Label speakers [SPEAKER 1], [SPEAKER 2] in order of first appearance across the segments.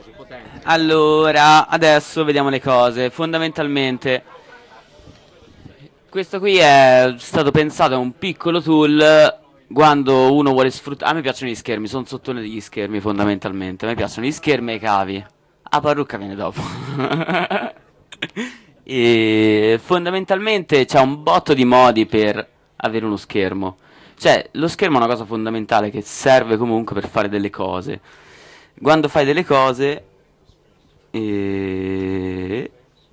[SPEAKER 1] Allora, adesso vediamo le cose. Fondamentalmente, questo qui è stato pensato, è un piccolo tool quando uno vuole sfruttare. A me piacciono gli schermi, sono sottone degli schermi fondamentalmente. A me piacciono gli schermi e i cavi. La parrucca viene dopo. E fondamentalmente c'è un botto di modi per avere uno schermo. Cioè, lo schermo è una cosa fondamentale che serve comunque per fare delle cose. Quando fai delle cose, eh,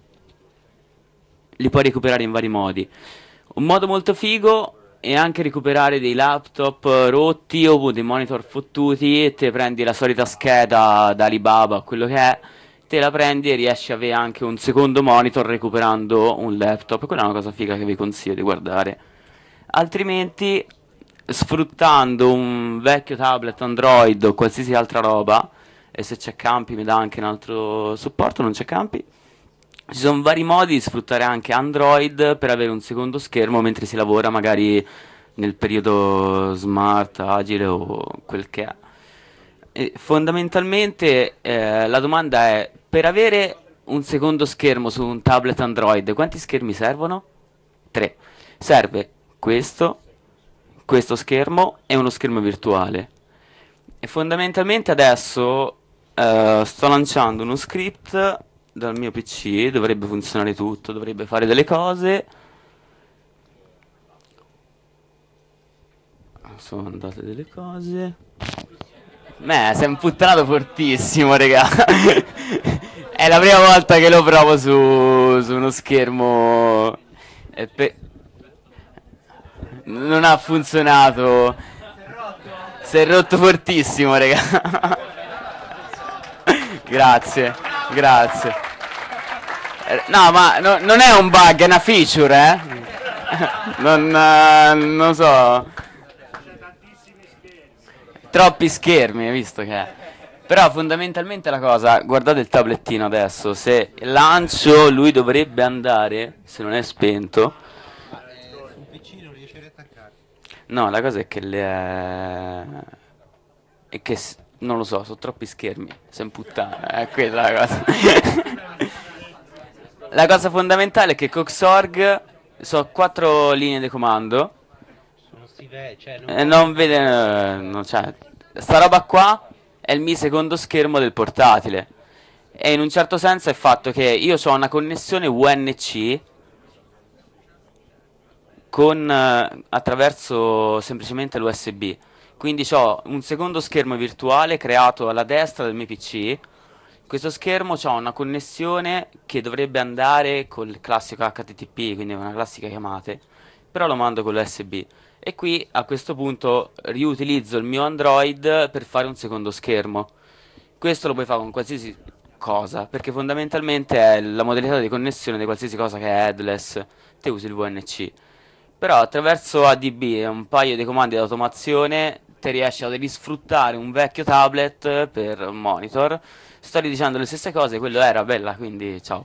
[SPEAKER 1] li puoi recuperare in vari modi. Un modo molto figo è anche recuperare dei laptop rotti o dei monitor fottuti e te prendi la solita scheda da Alibaba, quello che è, te la prendi e riesci a avere anche un secondo monitor recuperando un laptop. Quella è una cosa figa che vi consiglio di guardare. Altrimenti, sfruttando un vecchio tablet Android o qualsiasi altra roba, e se c'è Campi mi dà anche un altro supporto, non c'è Campi. Ci sono vari modi di sfruttare anche Android per avere un secondo schermo mentre si lavora, magari nel periodo smart, agile o quel che è. E fondamentalmente la domanda è, per avere un secondo schermo su un tablet Android, quanti schermi servono? 3. Serve questo schermo e uno schermo virtuale. E fondamentalmente adesso sto lanciando uno script dal mio PC, dovrebbe funzionare tutto, dovrebbe fare delle cose. Sono andate delle cose. Sei imputtanato fortissimo, raga. È la prima volta che lo provo su uno schermo. E non ha funzionato. Si è rotto fortissimo, raga. Grazie, grazie. No, ma non è un bug, è una feature, eh? Non so. Troppi schermi, hai visto che è? Però fondamentalmente la cosa, guardate il tablettino adesso, se lancio lui dovrebbe andare, se non è spento.
[SPEAKER 2] Un PC non riesce a riattaccare.
[SPEAKER 1] No, la cosa è che non lo so, sono troppi schermi. Sei un puttana, è quella la cosa. La cosa fondamentale è che Coxorg sono 4 linee di comando.
[SPEAKER 2] Non si vede, cioè
[SPEAKER 1] E non vede. Non c'è. Sta roba qua è il mio secondo schermo del portatile. E in un certo senso è fatto che io ho una connessione UNC con attraverso semplicemente l'USB. Quindi ho un secondo schermo virtuale creato alla destra del mio PC. Questo schermo ha una connessione che dovrebbe andare col classico HTTP, quindi una classica chiamata, però lo mando con l'USB. E qui a questo punto riutilizzo il mio Android per fare un secondo schermo. Questo lo puoi fare con qualsiasi cosa, perché fondamentalmente è la modalità di connessione di qualsiasi cosa che è headless. Te usi il VNC. Però attraverso ADB e un paio di comandi di automazione te riesci a risfruttare un vecchio tablet per monitor. Sto ridicendo le stesse cose, quello era bella, quindi ciao.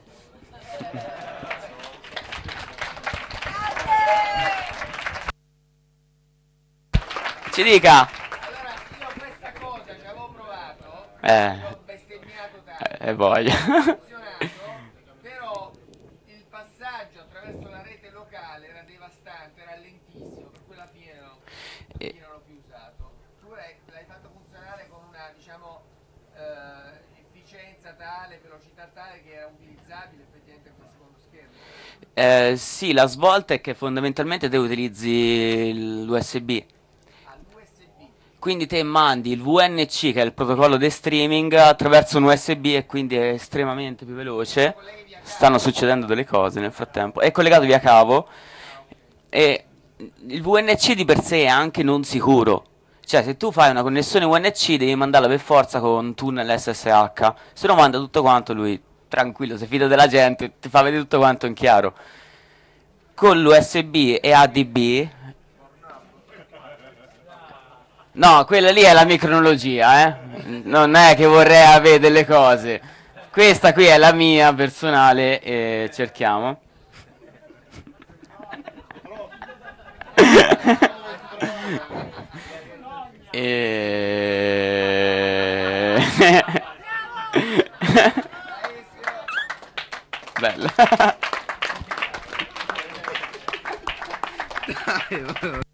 [SPEAKER 1] Ci dica.
[SPEAKER 3] Allora, io questa cosa ci avevo provato,
[SPEAKER 1] Eh,
[SPEAKER 3] ho bestemmiato tanto,
[SPEAKER 1] voglia.
[SPEAKER 3] ha funzionato, però il passaggio attraverso la rete locale era devastante, era lentissimo, per cui alla fine non l'ho più usato. Tu l'hai fatto funzionare con una, diciamo, efficienza tale, velocità tale che era utilizzabile effettivamente quel secondo schermo.
[SPEAKER 1] Sì, la svolta è che fondamentalmente te utilizzi l'USB.
[SPEAKER 3] All'USB.
[SPEAKER 1] Quindi te mandi il VNC, che è il protocollo di streaming, attraverso un USB e quindi è estremamente più veloce. Stanno succedendo delle cose nel frattempo. È collegato via cavo e il VNC di per sé è anche non sicuro. Cioè, se tu fai una connessione VNC devi mandarla per forza con tunnel SSH. Se no manda tutto quanto lui, tranquillo, si fida della gente, ti fa vedere tutto quanto in chiaro. Con l'USB e ADB. No, quella lì è la micronologia, Non è che vorrei avere delle cose. Questa qui è la mia personale e cerchiamo. e... Bella.
[SPEAKER 3] Dai,